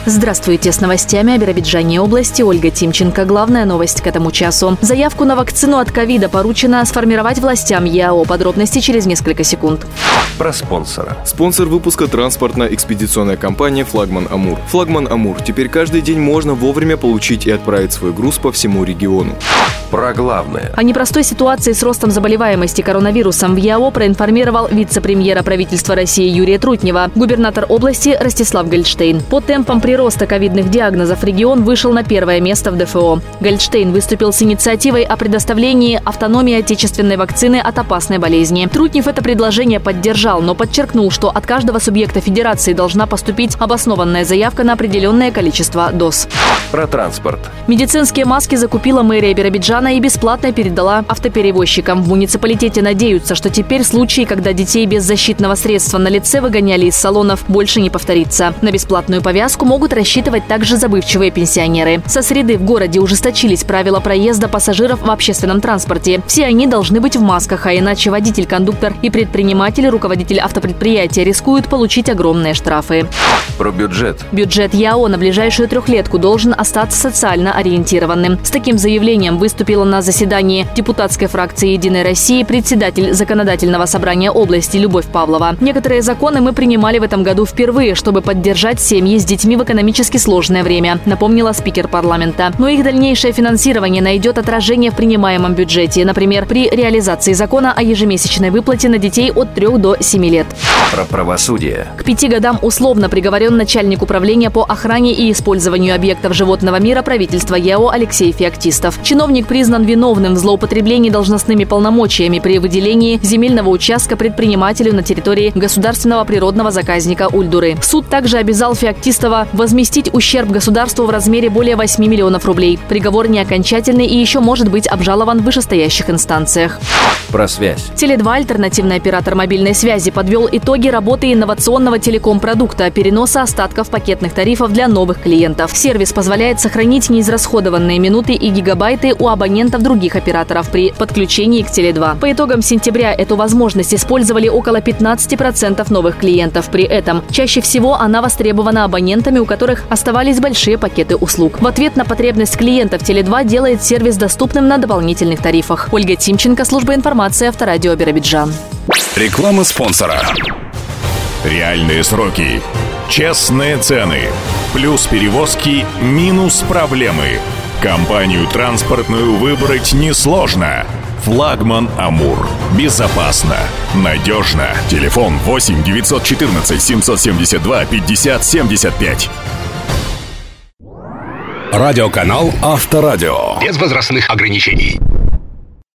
Здравствуйте, с новостями о Биробиджане области Ольга Тимченко. Главная новость к этому часу. Заявку на вакцину от ковида поручено сформировать властям ЯО. Подробности через несколько секунд. Про спонсора. Спонсор выпуска – транспортно-экспедиционная компания «Флагман Амур». «Флагман Амур» теперь каждый день можно вовремя получить и отправить свой груз по всему региону. Про главное. О непростой ситуации с ростом заболеваемости коронавирусом в ЯО проинформировал вице-премьера правительства России Юрия Трутнева, губернатор области Ростислав Гольдштейн. По темпам прироста ковидных диагнозов регион вышел на первое место в ДФО. Гольдштейн выступил с инициативой о предоставлении автономии отечественной вакцины от опасной болезни. Трутнев это предложение поддержал, но подчеркнул, что от каждого субъекта федерации должна поступить обоснованная заявка на определенное количество доз. Про транспорт. Медицинские маски закупила мэрия Биробиджана и бесплатно передала автоперевозчикам. В муниципалитете надеются, что теперь случаи, когда детей без защитного средства на лице выгоняли из салонов, больше не повторится. На бесплатную повязку могут рассчитывать также забывчивые пенсионеры. Со среды в городе ужесточились правила проезда пассажиров в общественном транспорте. Все они должны быть в масках, а иначе водитель, кондуктор и предприниматель, руководитель автопредприятия рискуют получить огромные штрафы. Про бюджет. Бюджет ЯО на ближайшую трехлетку должен остаться социально ориентированным. С таким заявлением выступила на заседании депутатской фракции «Единой России» председатель Законодательного собрания области Любовь Павлова. Некоторые законы мы принимали в этом году впервые, чтобы поддержать семьи с детьми в экономически сложное время, напомнила спикер парламента. Но их дальнейшее финансирование найдет отражение в принимаемом бюджете, например, при реализации закона о ежемесячной выплате на детей от 3 до 7 лет. Про правосудие. К 5 годам условно приговорен начальник управления по охране и использованию объектов животного мира правительства ЯО Алексей Феоктистов. Чиновник признан виновным в злоупотреблении должностными полномочиями при выделении земельного участка предпринимателю на территории государственного природного заказника Ульдуры. Суд также обязал Феоктистова возместить ущерб государству в размере более 8 миллионов рублей. Приговор не окончательный и еще может быть обжалован в вышестоящих инстанциях. Про связь. Теле2, альтернативный оператор мобильной связи, подвел итоги работы инновационного телеком-продукта переноса остатков пакетных тарифов для новых клиентов. Сервис позволяет сохранить неизрасходованные минуты и гигабайты у абонентов других операторов при подключении к Теле2. По итогам сентября эту возможность использовали около 15% новых клиентов. При этом чаще всего она востребована абонентами, у которых оставались большие пакеты услуг. В ответ на потребность клиентов Теле2 делает сервис доступным на дополнительных тарифах. Ольга Тимченко, служба информации, Авторадио Биробиджан. Реклама спонсора. Реальные сроки. Честные цены. Плюс перевозки, минус проблемы. Компанию транспортную выбрать несложно. «Флагман Амур». Безопасно. Надежно. Телефон 8 914 772 50 75. Радиоканал Авторадио. Без возрастных ограничений.